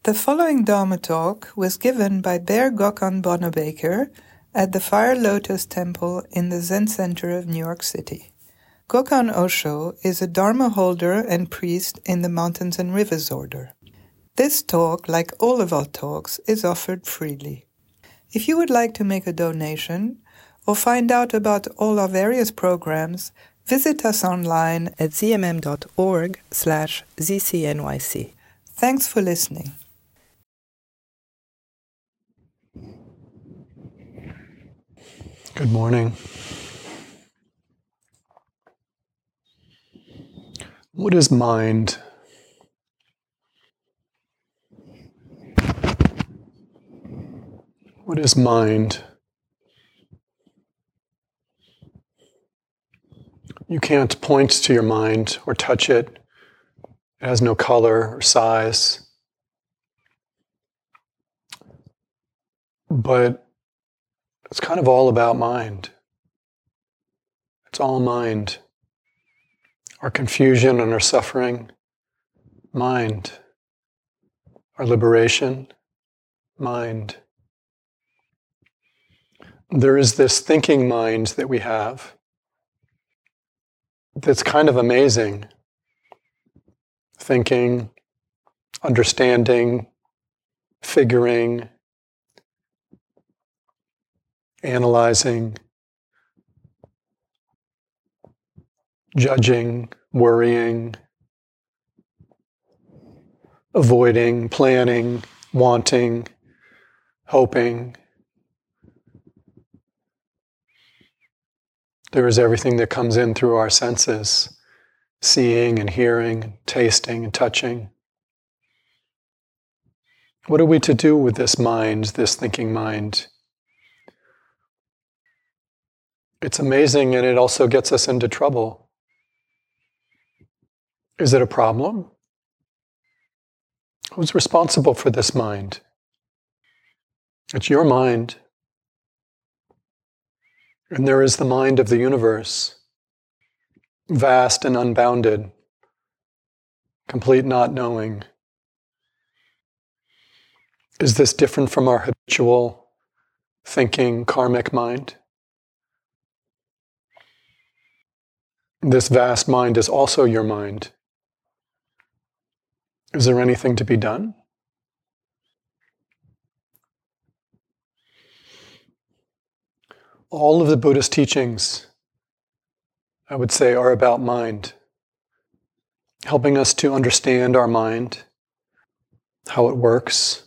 The following Dharma talk was given by Bear Gokhan Bonnebaker at the Fire Lotus Temple in the Zen Center of New York City. Gokhan Osho is a Dharma holder and priest in the Mountains and Rivers Order. This talk, like all of our talks, is offered freely. If you would like to make a donation or find out about all our various programs, visit us online at zmm.org/ZCNYC. Thanks for listening. Good morning. What is mind? What is mind? You can't point to your mind or touch it. It has no color or size. But it's kind of all about mind. It's all mind. Our confusion and our suffering, mind. Our liberation, mind. There is this thinking mind that we have that's kind of amazing. Thinking, understanding, figuring, analyzing, judging, worrying, avoiding, planning, wanting, hoping. There is everything that comes in through our senses, seeing and hearing, tasting and touching. What are we to do with this mind, this thinking mind? It's amazing, and it also gets us into trouble. Is it a problem? Who's responsible for this mind? It's your mind. And there is the mind of the universe, vast and unbounded, complete not knowing. Is this different from our habitual thinking, karmic mind? This vast mind is also your mind. Is there anything to be done? All of the Buddhist teachings, I would say, are about mind, helping us to understand our mind, how it works,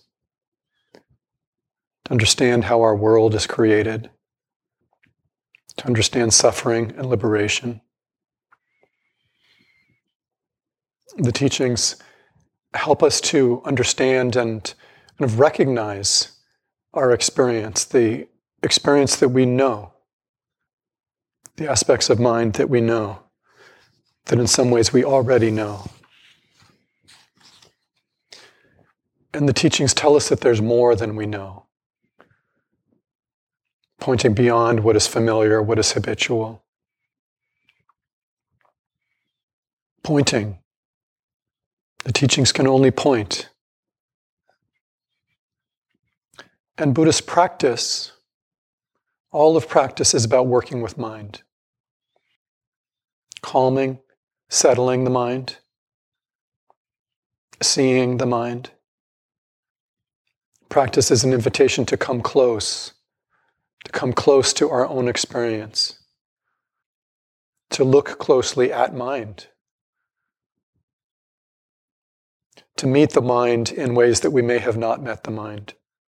to understand how our world is created, to understand suffering and liberation. The teachings help us to understand and kind of recognize our experience, the experience that we know, the aspects of mind that we know, that in some ways we already know. And the teachings tell us that there's more than we know, pointing beyond what is familiar, what is habitual. Pointing. The teachings can only point. And Buddhist practice, all of practice is about working with mind. Calming, settling the mind, seeing the mind. Practice is an invitation to come close to our own experience, to look closely at mind, to meet the mind in ways that we may have not met the mind.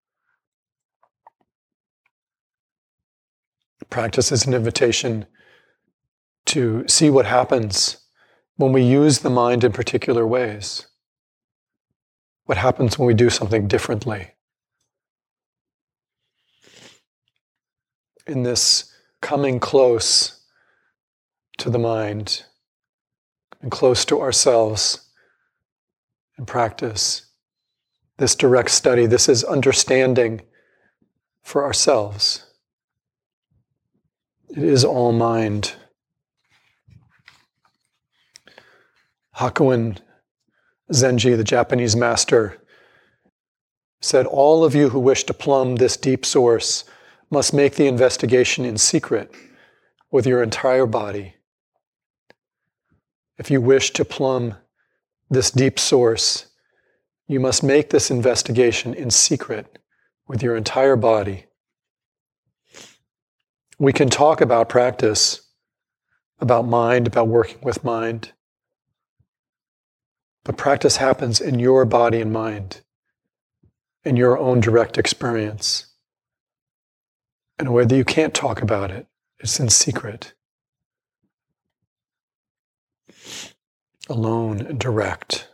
Practice is an invitation to see what happens when we use the mind in particular ways. What happens when we do something differently. In this coming close to the mind and close to ourselves in practice, this direct study, this is understanding for ourselves. It is all mind. Hakuin Zenji, the Japanese master, said, all of you who wish to plumb this deep source must make the investigation in secret with your entire body. If you wish to plumb this deep source, you must make this investigation in secret with your entire body. We can talk about practice, about mind, about working with mind, but practice happens in your body and mind, in your own direct experience, in a way that you can't talk about it. It's in secret, alone and direct.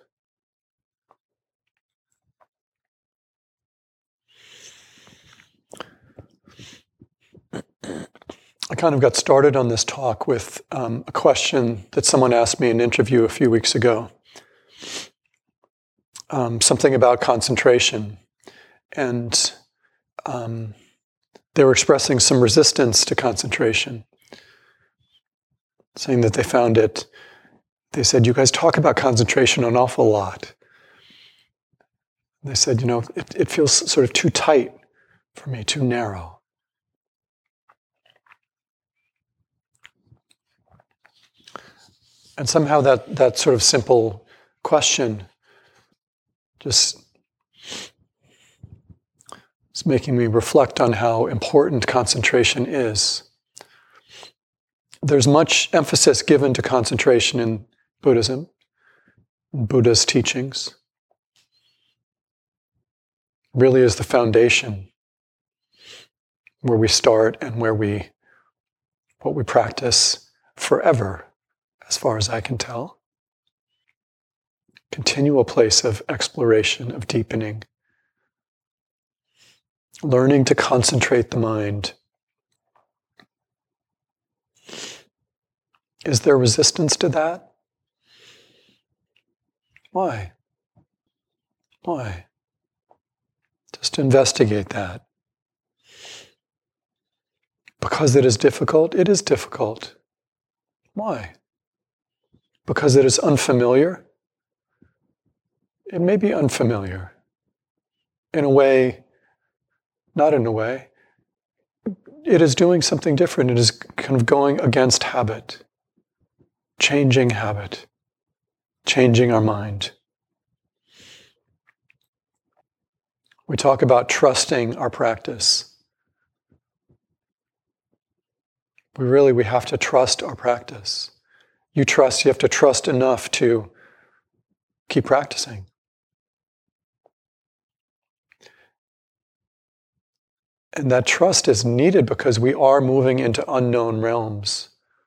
I kind of got started on this talk with a question that someone asked me in an interview a few weeks ago. Something about concentration. And they were expressing some resistance to concentration, saying that they found it, they said, you guys talk about concentration an awful lot. They said, it feels sort of too tight for me, too narrow. And somehow that sort of simple question just is making me reflect on how important concentration is. There's much emphasis given to concentration in Buddhism, Buddha's teachings. Really is the foundation where we start and what we practice forever, as far as I can tell. Continual place of exploration, of deepening. Learning to concentrate the mind. Is there resistance to that? Why? Why? Just investigate that. Because it is difficult? It is difficult. Why? Because it is unfamiliar? It may be unfamiliar. In a way, not in a way. It is doing something different. It is kind of going against habit, changing our mind. We talk about trusting our practice. We have to trust our practice. You have to trust enough to keep practicing. And that trust is needed because we are moving into unknown realms.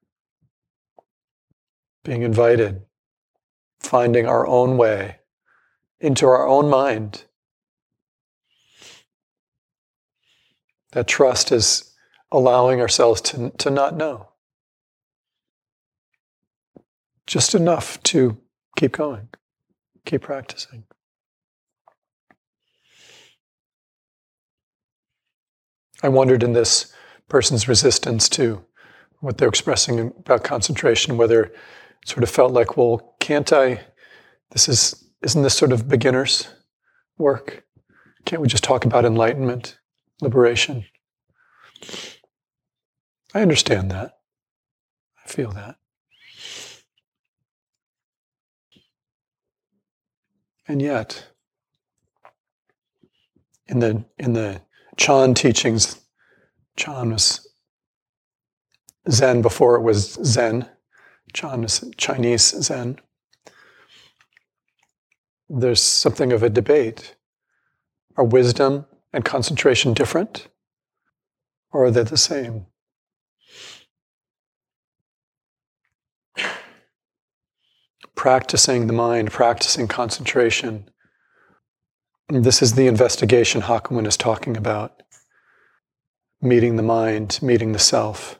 Being invited, finding our own way into our own mind. That trust is allowing ourselves to not know. Just enough to keep going, keep practicing. I wondered in this person's resistance to what they're expressing about concentration, whether it sort of felt like, well, can't I, isn't this sort of beginner's work? Can't we just talk about enlightenment, liberation? I understand that. I feel that. And yet, in the Chan teachings, Chan was Zen before it was Zen. Chan is Chinese Zen. There's something of a debate. Are wisdom and concentration different? Or are they the same? Practicing the mind, practicing concentration. This is the investigation Hakuin is talking about. Meeting the mind, meeting the self.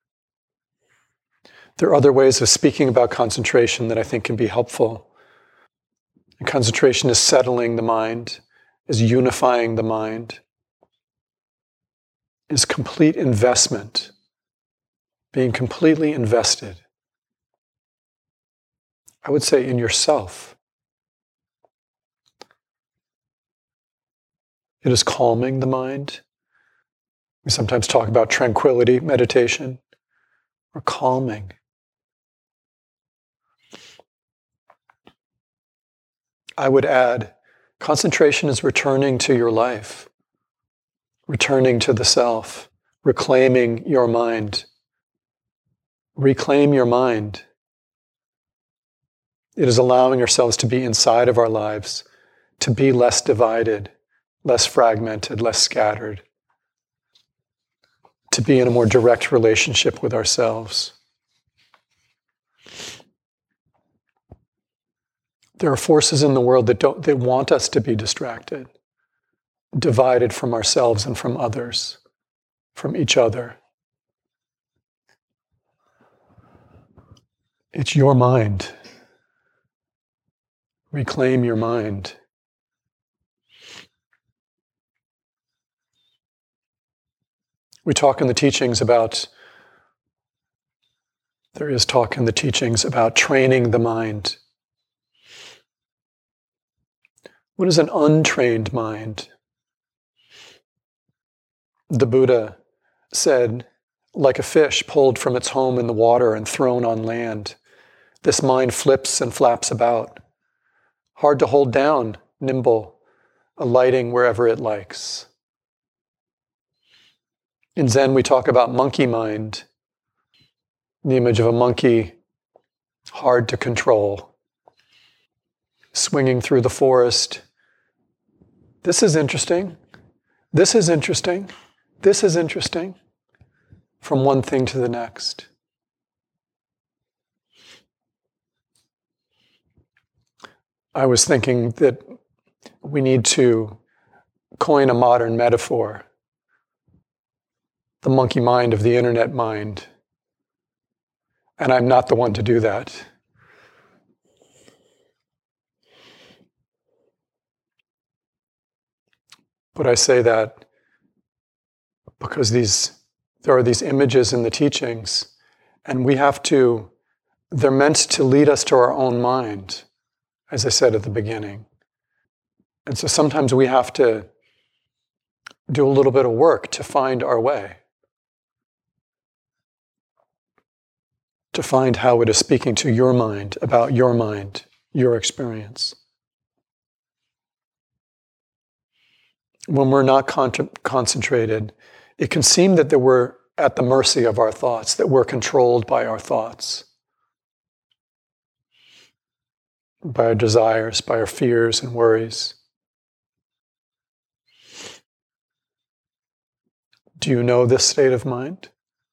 There are other ways of speaking about concentration that I think can be helpful. And concentration is settling the mind, is unifying the mind, is complete investment, being completely invested. I would say in yourself. It is calming the mind. We sometimes talk about tranquility meditation or calming. I would add, concentration is returning to your life, returning to the self, reclaiming your mind. Reclaim your mind. It is allowing ourselves to be inside of our lives, to be less divided, less fragmented, less scattered, to be in a more direct relationship with ourselves. There are forces in the world that want us to be distracted, divided from ourselves and from others, from each other. It's your mind. Reclaim your mind. We talk in the teachings about, there is talk in the teachings about training the mind. What is an untrained mind? The Buddha said, like a fish pulled from its home in the water and thrown on land, this mind flips and flaps about, hard to hold down, nimble, alighting wherever it likes. In Zen, we talk about monkey mind, the image of a monkey, hard to control, swinging through the forest. This is interesting. This is interesting. This is interesting. From one thing to the next. I was thinking that we need to coin a modern metaphor. The monkey mind of the internet mind. And I'm not the one to do that. But I say that because there are these images in the teachings, and they're meant to lead us to our own mind, as I said at the beginning. And so sometimes we have to do a little bit of work to find our way, to find how it is speaking to your mind, about your mind, your experience. When we're not concentrated, it can seem that we're at the mercy of our thoughts, that we're controlled by our thoughts, by our desires, by our fears and worries. Do you know this state of mind?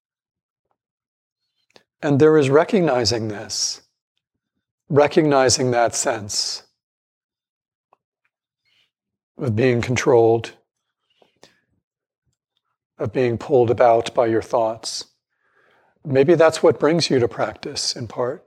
And there is recognizing this, recognizing that sense of being controlled, of being pulled about by your thoughts. Maybe that's what brings you to practice in part.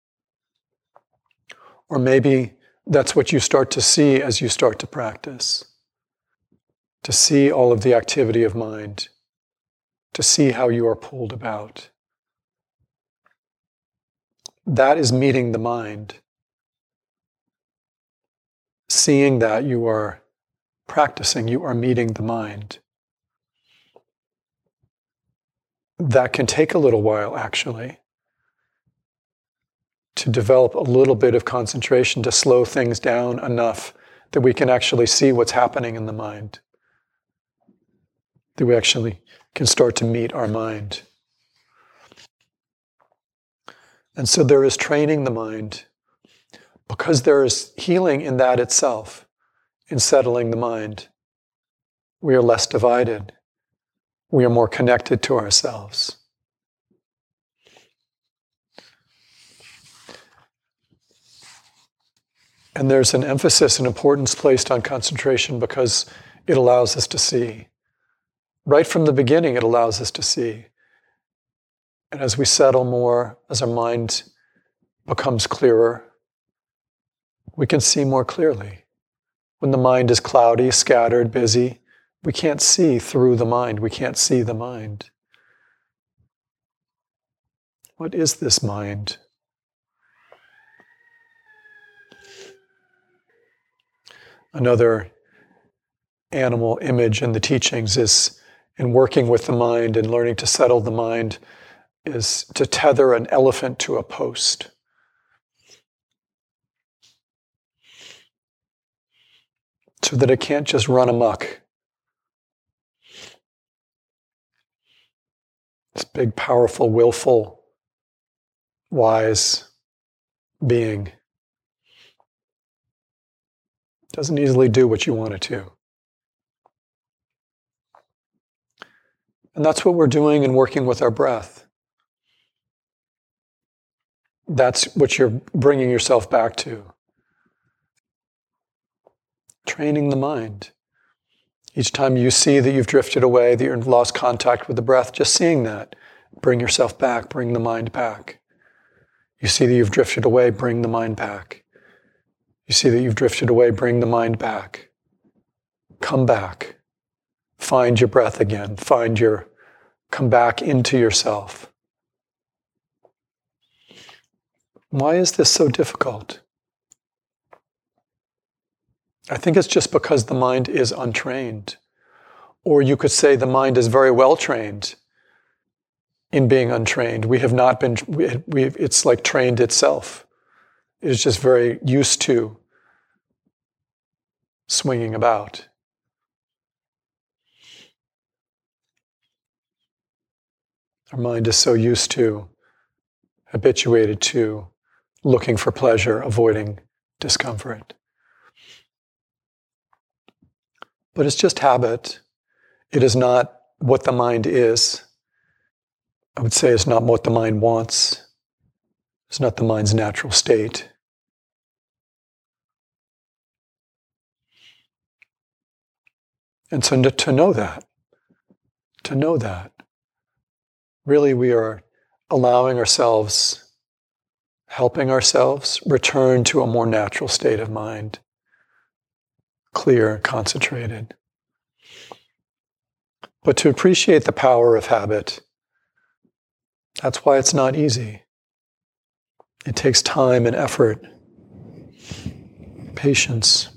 Or maybe that's what you start to see as you start to practice. To see all of the activity of mind, to see how you are pulled about. That is meeting the mind. Seeing that you are practicing, you are meeting the mind. That can take a little while, actually, to develop a little bit of concentration, to slow things down enough that we can actually see what's happening in the mind, that we actually can start to meet our mind. And so there is training the mind, because there is healing in that itself, in settling the mind. We are less divided. We are more connected to ourselves. And there's an emphasis and importance placed on concentration because it allows us to see. Right from the beginning, it allows us to see. And as we settle more, as our mind becomes clearer, we can see more clearly. When the mind is cloudy, scattered, busy, we can't see through the mind. We can't see the mind. What is this mind? Another animal image in the teachings is in working with the mind and learning to settle the mind is to tether an elephant to a post. So that it can't just run amok. This big, powerful, willful, wise being doesn't easily do what you want it to. And that's what we're doing in working with our breath. That's what you're bringing yourself back to. Training the mind. Each time you see that you've drifted away, that you've lost contact with the breath, just seeing that, bring yourself back, bring the mind back. You see that you've drifted away, bring the mind back. You see that you've drifted away, bring the mind back. Come back. Find your breath again. Come back into yourself. Why is this so difficult? I think it's just because the mind is untrained. Or you could say the mind is very well trained in being untrained. We have not been, it's like trained itself. It is just very used to swinging about. Our mind is so used to, habituated to, looking for pleasure, avoiding discomfort. But it's just habit. It is not what the mind is. I would say it's not what the mind wants. It's not the mind's natural state. And so to know that, really we are allowing ourselves, helping ourselves return to a more natural state of mind. Clear, concentrated. But to appreciate the power of habit, that's why it's not easy. It takes time and effort, patience.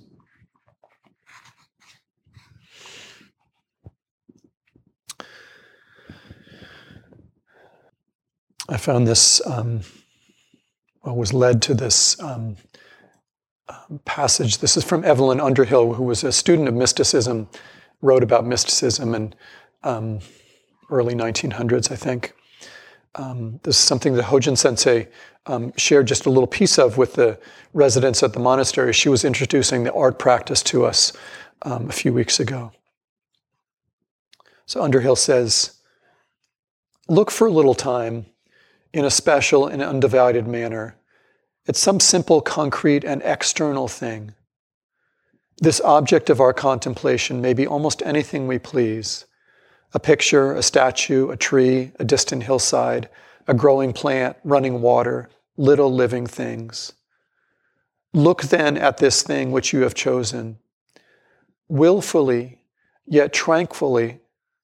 I found this, was led to this passage. This is from Evelyn Underhill, who was a student of mysticism, wrote about mysticism in early 1900s, I think. This is something that Hojin Sensei shared just a little piece of with the residents at the monastery. She was introducing the art practice to us a few weeks ago. So Underhill says, "Look for a little time in a special and undivided manner. It's some simple, concrete, and external thing. This object of our contemplation may be almost anything we please. A picture, a statue, a tree, a distant hillside, a growing plant, running water, little living things. Look then at this thing which you have chosen. Willfully, yet tranquilly,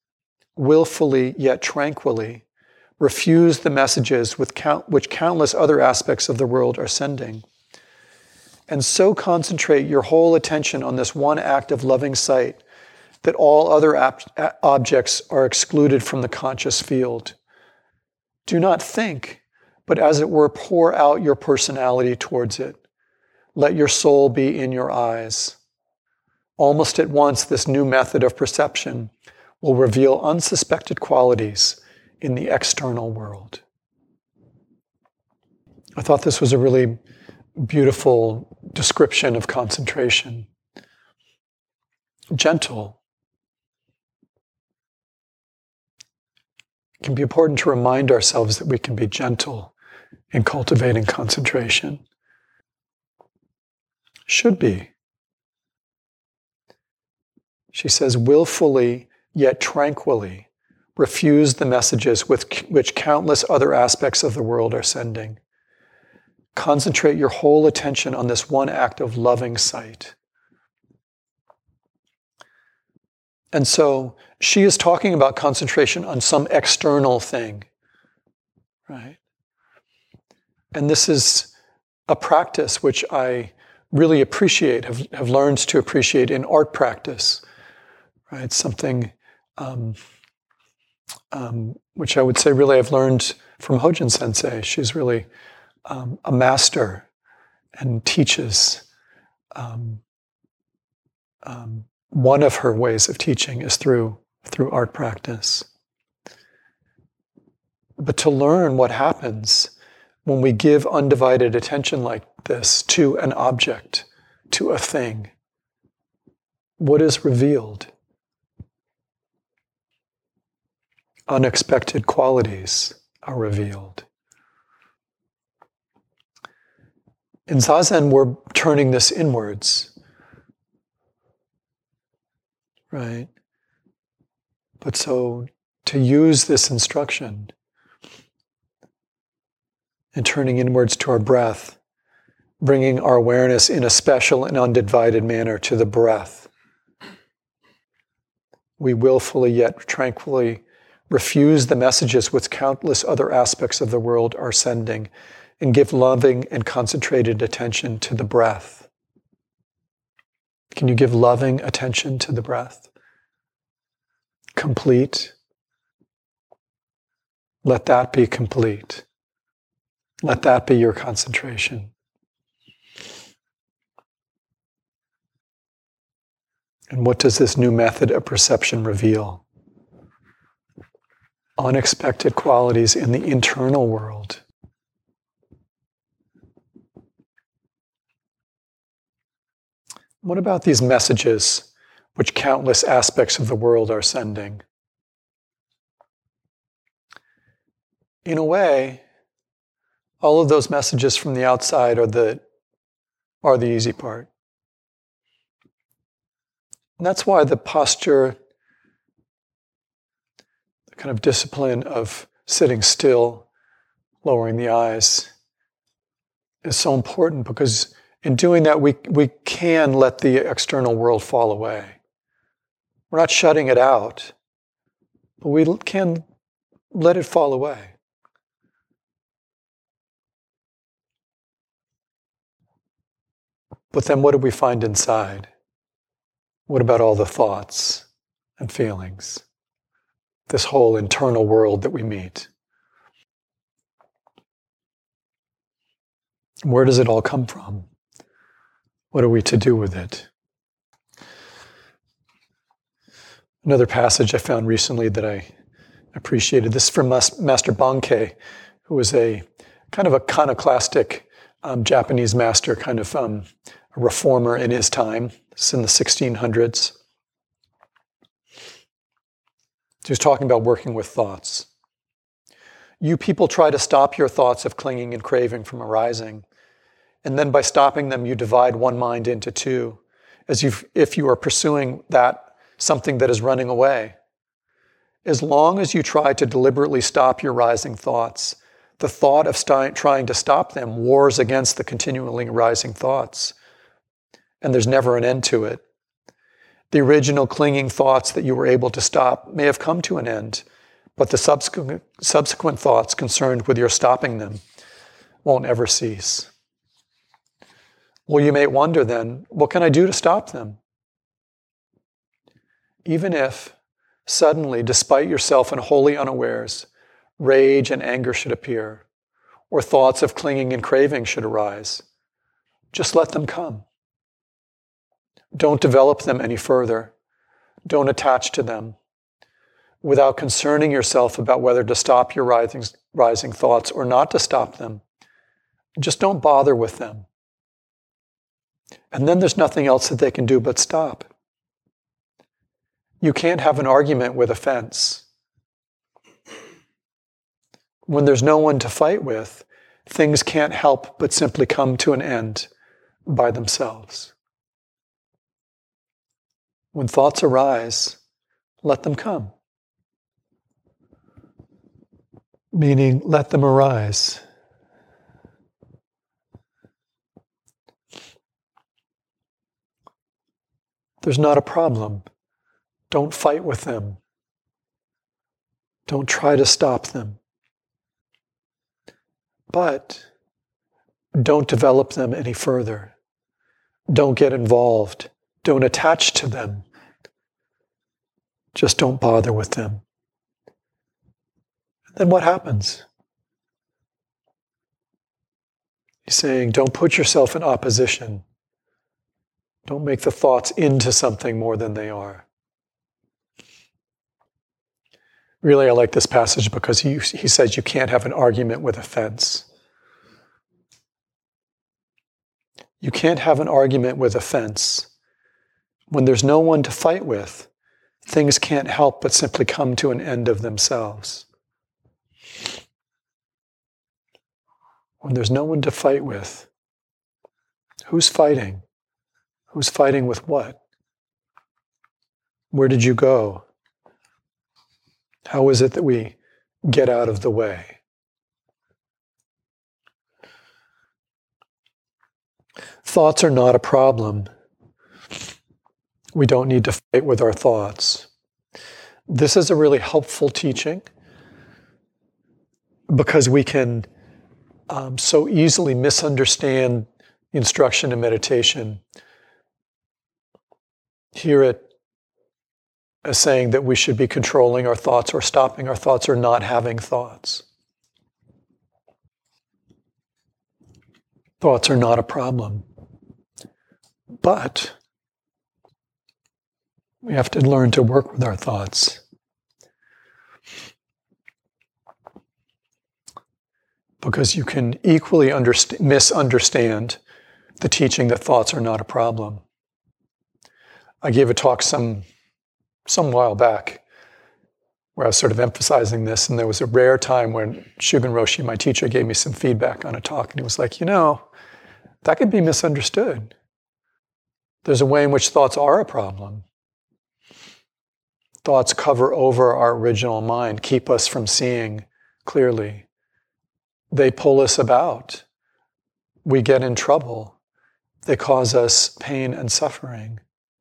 refuse the messages which countless other aspects of the world are sending. And so concentrate your whole attention on this one act of loving sight that all other objects are excluded from the conscious field. Do not think, but as it were, pour out your personality towards it. Let your soul be in your eyes. Almost at once, this new method of perception will reveal unsuspected qualities in the external world." I thought this was a really beautiful description of concentration. Gentle. It can be important to remind ourselves that we can be gentle in cultivating concentration. Should be. She says, willfully yet tranquilly refuse the messages which countless other aspects of the world are sending. Concentrate your whole attention on this one act of loving sight. And so she is talking about concentration on some external thing, right? And this is a practice which I really appreciate, have learned to appreciate in art practice, right? Something which I would say really I've learned from Hojin Sensei. She's really a master and teaches. One of her ways of teaching is through art practice. But to learn what happens when we give undivided attention like this to an object, to a thing, what is revealed? Unexpected qualities are revealed. In Zazen, we're turning this inwards, right? But so to use this instruction and turning inwards to our breath, bringing our awareness in a special and undivided manner to the breath, we willfully yet tranquilly refuse the messages which countless other aspects of the world are sending and give loving and concentrated attention to the breath. Can you give loving attention to the breath? Complete. Let that be complete. Let that be your concentration. And what does this new method of perception reveal? Unexpected qualities in the internal world. What about these messages which countless aspects of the world are sending? In a way, all of those messages from the outside are the easy part. And that's why the posture, the kind of discipline of sitting still, lowering the eyes, is so important, because in doing that, we can let the external world fall away. We're not shutting it out, but we can let it fall away. But then what do we find inside? What about all the thoughts and feelings? This whole internal world that we meet. Where does it all come from? What are we to do with it? Another passage I found recently that I appreciated, this is from Master Bankei, who was a kind of a iconoclastic Japanese master, kind of a reformer in his time. This is in the 1600s. He was talking about working with thoughts. You people try to stop your thoughts of clinging and craving from arising. And then by stopping them, you divide one mind into two, as if you are pursuing something that is running away. As long as you try to deliberately stop your rising thoughts, the thought of trying to stop them wars against the continually rising thoughts. And there's never an end to it. The original clinging thoughts that you were able to stop may have come to an end, but the subsequent thoughts concerned with your stopping them won't ever cease. Well, you may wonder then, what can I do to stop them? Even if, suddenly, despite yourself and wholly unawares, rage and anger should appear, or thoughts of clinging and craving should arise, just let them come. Don't develop them any further. Don't attach to them. Without concerning yourself about whether to stop your rising thoughts or not to stop them, just don't bother with them. And then there's nothing else that they can do but stop. You can't have an argument with a fence. When there's no one to fight with, things can't help but simply come to an end by themselves. When thoughts arise, let them come. Meaning, let them arise. There's not a problem. Don't fight with them. Don't try to stop them. But don't develop them any further. Don't get involved. Don't attach to them. Just don't bother with them. Then what happens? He's saying, don't put yourself in opposition. Don't make the thoughts into something more than they are. Really, I like this passage because he says you can't have an argument with a fence. You can't have an argument with a fence. When there's no one to fight with, things can't help but simply come to an end of themselves. When there's no one to fight with, who's fighting? Who's fighting with what? Where did you go? How is it that we get out of the way? Thoughts are not a problem. We don't need to fight with our thoughts. This is a really helpful teaching because we can so easily misunderstand instruction in meditation. Hear it as saying that we should be controlling our thoughts or stopping our thoughts or not having thoughts. Thoughts are not a problem. But we have to learn to work with our thoughts. Because you can equally misunderstand the teaching that thoughts are not a problem. I gave a talk some while back where I was sort of emphasizing this, and there was a rare time when Shugen Roshi, my teacher, gave me some feedback on a talk, and he was like, that could be misunderstood. There's a way in which thoughts are a problem. Thoughts cover over our original mind, keep us from seeing clearly. They pull us about. We get in trouble. They cause us pain and suffering.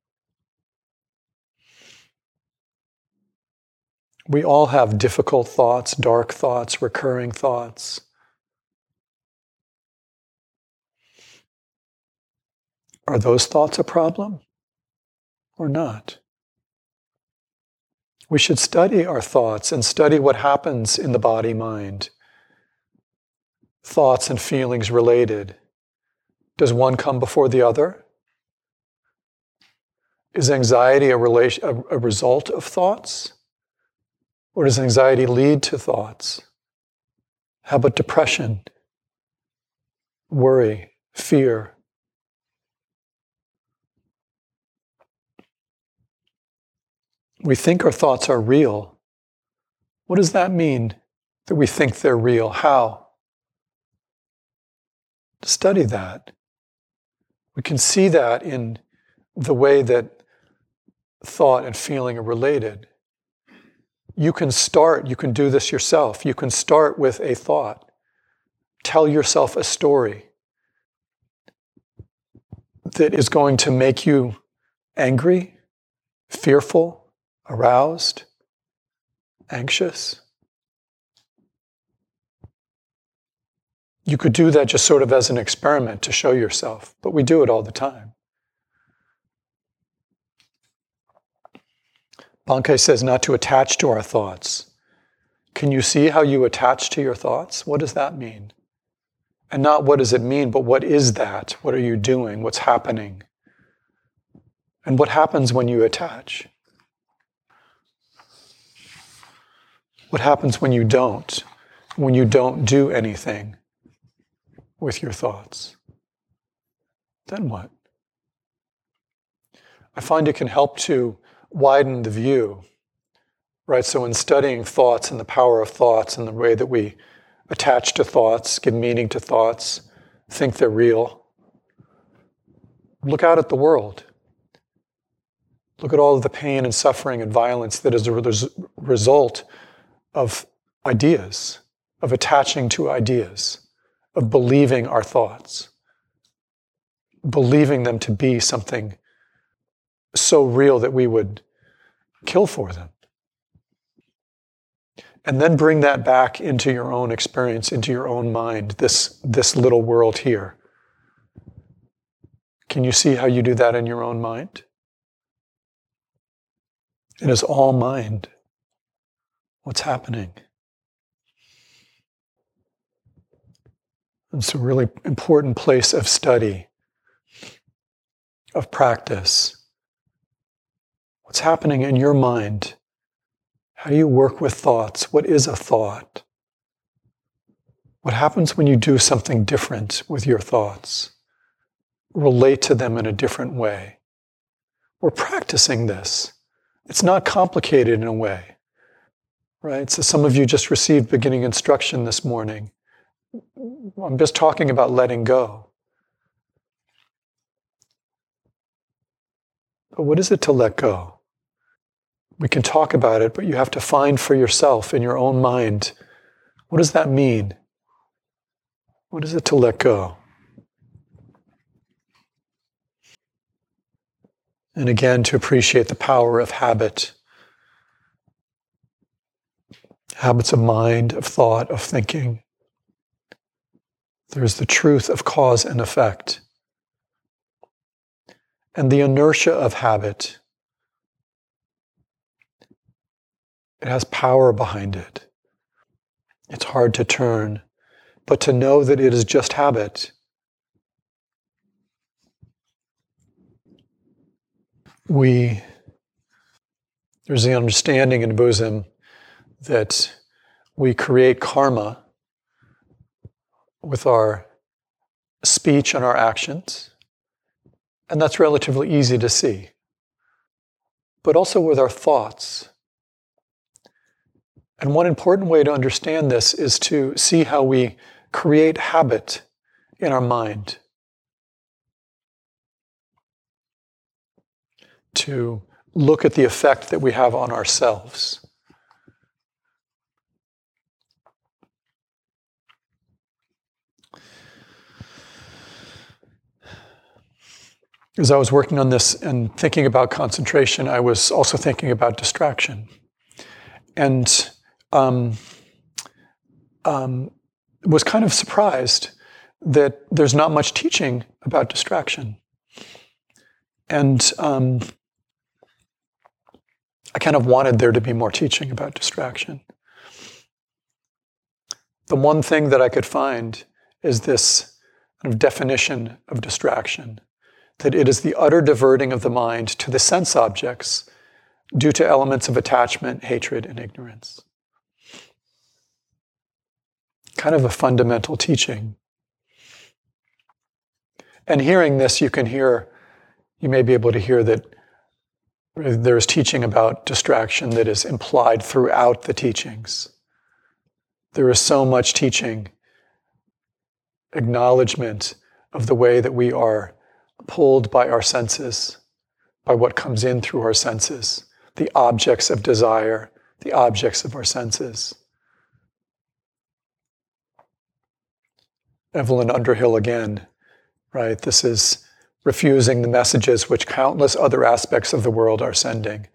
We all have difficult thoughts, dark thoughts, recurring thoughts. Are those thoughts a problem or not? We should study our thoughts and study what happens in the body-mind. Thoughts and feelings related. Does one come before the other? Is anxiety a result of thoughts? Or does anxiety lead to thoughts? How about depression, worry, fear? We think our thoughts are real. What does that mean, that we think they're real? How? Study that. We can see that in the way that thought and feeling are related. You can do this yourself. You can start with a thought. Tell yourself a story that is going to make you angry, fearful, aroused, anxious. You could do that just sort of as an experiment to show yourself, but we do it all the time. Bankei says not to attach to our thoughts. Can you see how you attach to your thoughts? What does that mean? And not what does it mean, but what is that? What are you doing? What's happening? And what happens when you attach? What happens when you don't do anything with your thoughts? Then what? I find it can help to widen the view, right? So in studying thoughts and the power of thoughts and the way that we attach to thoughts, give meaning to thoughts, think they're real, look out at the world. Look at all of the pain and suffering and violence that is a result of ideas, of attaching to ideas, of believing our thoughts, believing them to be something so real that we would kill for them. And then bring that back into your own experience, into your own mind, this little world here. Can you see how you do that in your own mind? It is all mind. What's happening? It's a really important place of study, of practice. What's happening in your mind? How do you work with thoughts? What is a thought? What happens when you do something different with your thoughts? Relate to them in a different way. We're practicing this. It's not complicated in a way, right? So some of you just received beginning instruction this morning. I'm just talking about letting go. But what is it to let go? We can talk about it, but you have to find for yourself in your own mind, what does that mean? What is it to let go? And again, to appreciate the power of habit. Habits of mind, of thought, of thinking. There's the truth of cause and effect. And the inertia of habit. It has power behind it. It's hard to turn. But to know that it is just habit. There's the understanding in Buddhism that we create karma with our speech and our actions, and that's relatively easy to see. But also with our thoughts. And one important way to understand this is to see how we create habit in our mind. To look at the effect that we have on ourselves. As I was working on this and thinking about concentration, I was also thinking about distraction. And was kind of surprised that there's not much teaching about distraction. And I kind of wanted there to be more teaching about distraction. The one thing that I could find is this kind of definition of distraction, that it is the utter diverting of the mind to the sense objects due to elements of attachment, hatred, and ignorance. Kind of a fundamental teaching. And hearing this, you may be able to hear that there's teaching about distraction that is implied throughout the teachings. There is so much teaching, acknowledgement of the way that we are pulled by our senses, by what comes in through our senses, the objects of desire, the objects of our senses. Evelyn Underhill again, right? This is refusing the messages which countless other aspects of the world are sending.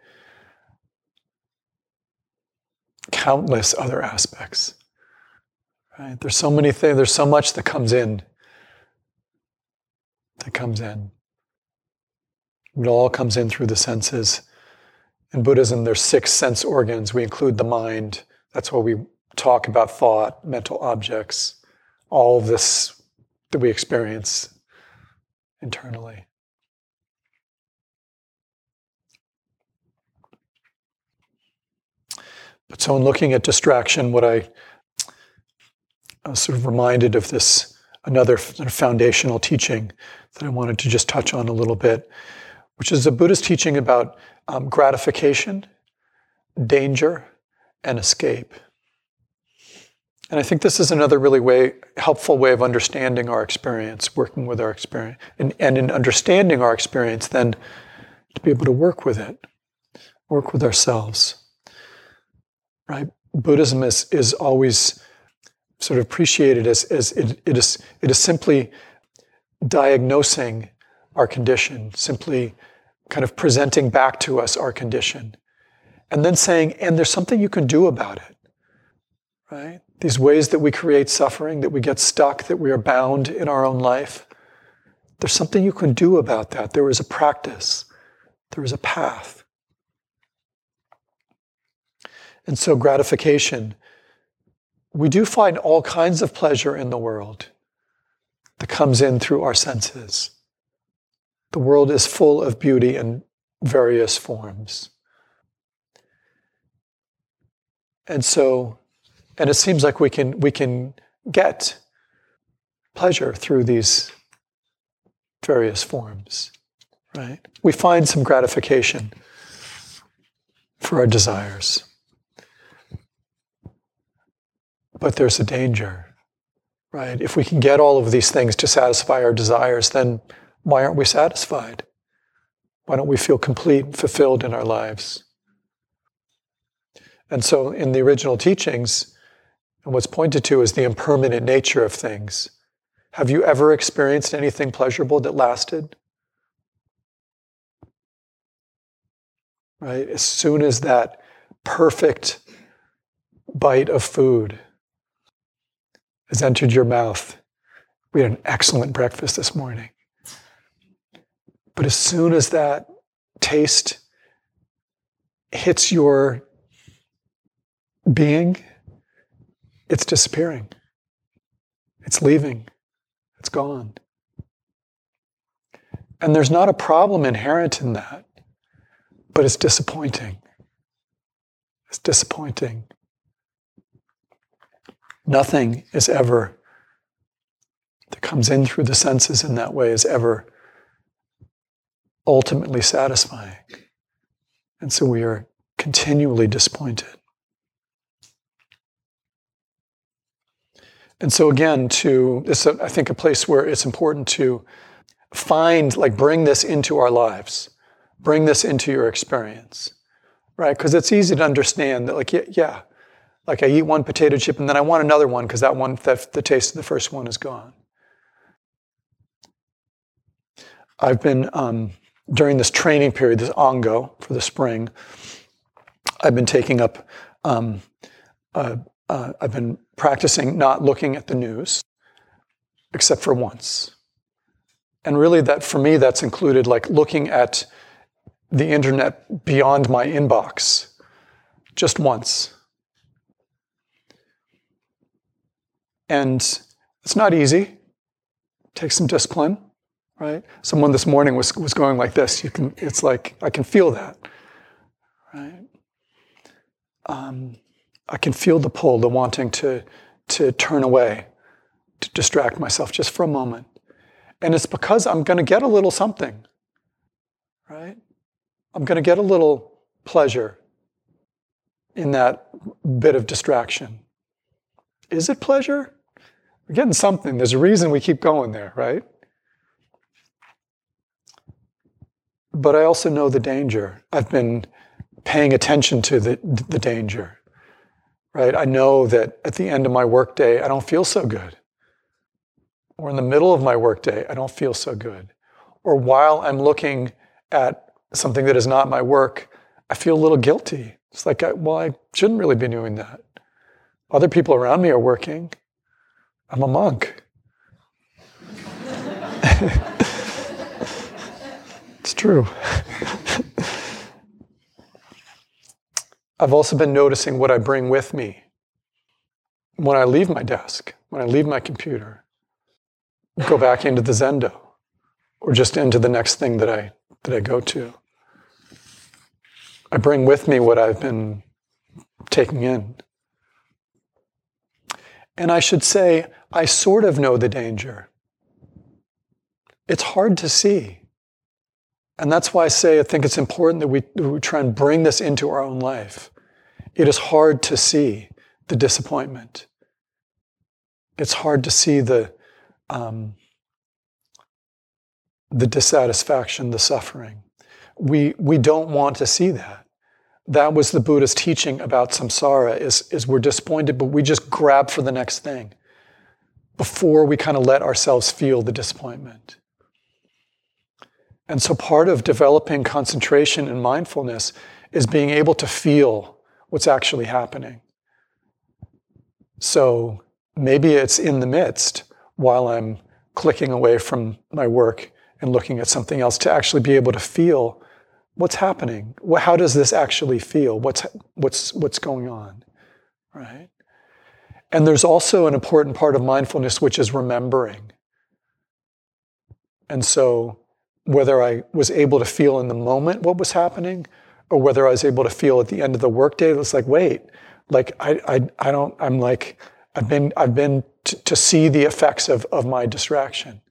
Countless other aspects. Right? There's so many things, there's so much that comes in. It all comes in through the senses. In Buddhism, there's 6 sense organs. We include the mind. That's why we talk about thought, mental objects, all of this that we experience internally. But so in looking at distraction, I was sort of reminded of this, another foundational teaching that I wanted to just touch on a little bit, which is a Buddhist teaching about gratification, danger, and escape. And I think this is another really helpful way of understanding our experience, working with our experience, and in understanding our experience, then to be able to work with it, work with ourselves. Right? Buddhism is always sort of appreciated as it is simply diagnosing our condition, simply kind of presenting back to us our condition, and then saying, and there's something you can do about it. Right? These ways that we create suffering, that we get stuck, that we are bound in our own life, there's something you can do about that. There is a practice. There is a path. And so gratification, we do find all kinds of pleasure in the world that comes in through our senses. The world is full of beauty in various forms. And it seems like we can get pleasure through these various forms, right? We find some gratification for our desires. But there's a danger, right? If we can get all of these things to satisfy our desires, then why aren't we satisfied? Why don't we feel complete and fulfilled in our lives? And so in the original teachings, and what's pointed to is the impermanent nature of things. Have you ever experienced anything pleasurable that lasted? Right? As soon as that perfect bite of food has entered your mouth, we had an excellent breakfast this morning. But as soon as that taste hits your being, it's disappearing. It's leaving. It's gone. And there's not a problem inherent in that, but it's disappointing. It's disappointing. Nothing is ever, that comes in through the senses in that way, is ever ultimately satisfying. And so we are continually disappointed. And so again, this is, I think, a place where it's important to bring this into our lives. Bring this into your experience, right? Because it's easy to understand that, I eat one potato chip and then I want another one because the taste of the first one is gone. I've been, during this training period, this Ango for the spring, I've been taking up, I've been practicing not looking at the news, except for once. And really for me, that's included looking at the internet beyond my inbox, just once. And it's not easy. It takes some discipline, right? Someone this morning was going like this. It's like, I can feel that, right? I can feel the pull, the wanting to turn away, to distract myself just for a moment. And it's because I'm going to get a little something, right? I'm going to get a little pleasure in that bit of distraction. Is it pleasure? We're getting something. There's a reason we keep going there, right? But I also know the danger. I've been paying attention to the danger, right? I know that at the end of my workday, I don't feel so good. Or in the middle of my workday, I don't feel so good. Or while I'm looking at something that is not my work, I feel a little guilty. It's like, I shouldn't really be doing that. Other people around me are working. I'm a monk. It's true. I've also been noticing what I bring with me when I leave my desk, when I leave my computer, go back into the Zendo, or just into the next thing that I go to. I bring with me what I've been taking in. And I should say, I sort of know the danger. It's hard to see. And that's why I think it's important that we try and bring this into our own life. It is hard to see the disappointment. It's hard to see the dissatisfaction, the suffering. We don't want to see that. That was the Buddha's teaching about samsara, is we're disappointed, but we just grab for the next thing before we kind of let ourselves feel the disappointment. And so part of developing concentration and mindfulness is being able to feel what's actually happening. So maybe it's in the midst while I'm clicking away from my work and looking at something else, to actually be able to feel what's happening. How does this actually feel? What's what's going on, right? And there's also an important part of mindfulness, which is remembering. And so whether I was able to feel in the moment what was happening, or whether I was able to feel at the end of the workday, it's like, wait, like I've been to see the effects of my distraction.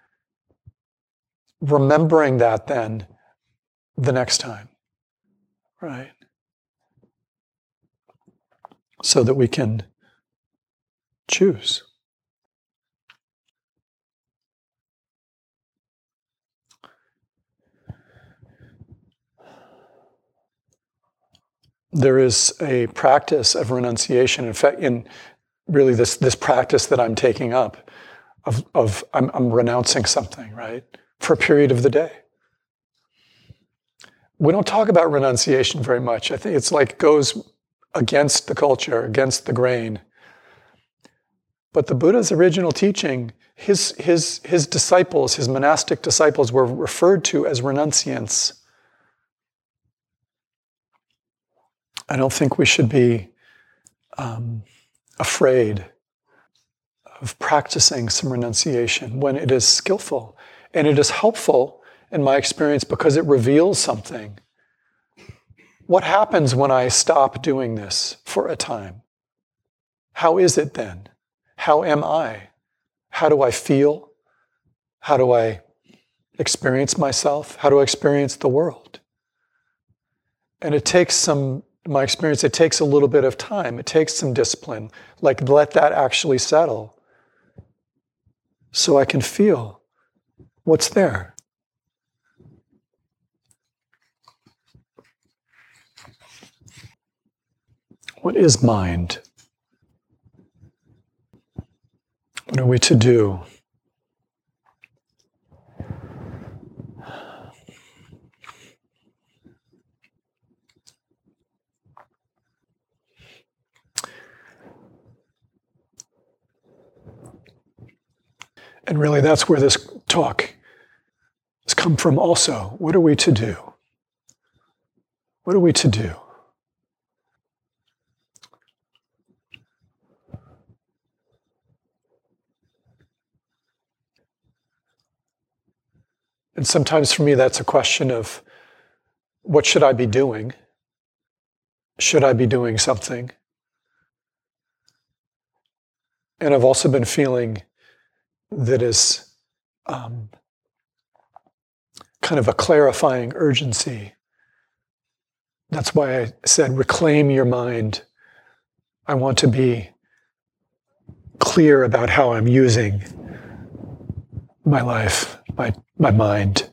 Remembering that then the next time, right? So that we can choose. There is a practice of renunciation. In fact, in really this practice that I'm taking up of I'm renouncing something, right? For a period of the day. We don't talk about renunciation very much. I think it's like goes against the culture, against the grain. But the Buddha's original teaching, his disciples, his monastic disciples, were referred to as renunciants. I don't think we should be afraid of practicing some renunciation when it is skillful. And it is helpful, in my experience, because it reveals something. What happens when I stop doing this for a time? How is it then? How am I? How do I feel? How do I experience myself? How do I experience the world? And it takes my experience, it takes a little bit of time. It takes some discipline. Like, let that actually settle so I can feel what's there. What is mind? What are we to do? And really, that's where this talk has come from also. What are we to do? What are we to do? And sometimes for me, that's a question of, what should I be doing? Should I be doing something? And I've also been feeling that is kind of a clarifying urgency. That's why I said, reclaim your mind. I want to be clear about how I'm using my life, my mind.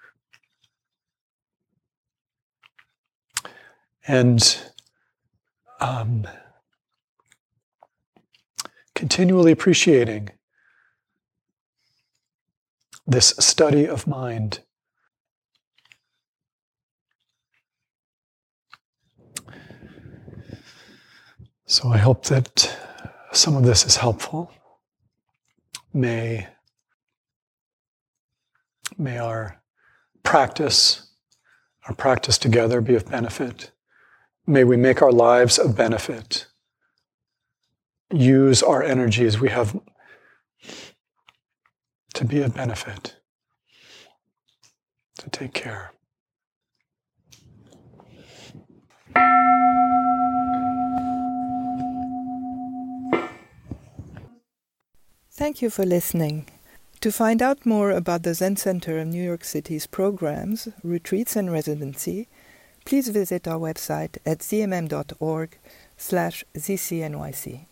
And continually appreciating this study of mind. So I hope that some of this is helpful. May our practice together be of benefit. May we make our lives of benefit. Use our energies we have to be of benefit, to take care. Thank you for listening. To find out more about the Zen Center of New York City's programs, retreats and residency, please visit our website at zmm.org/ZCNYC.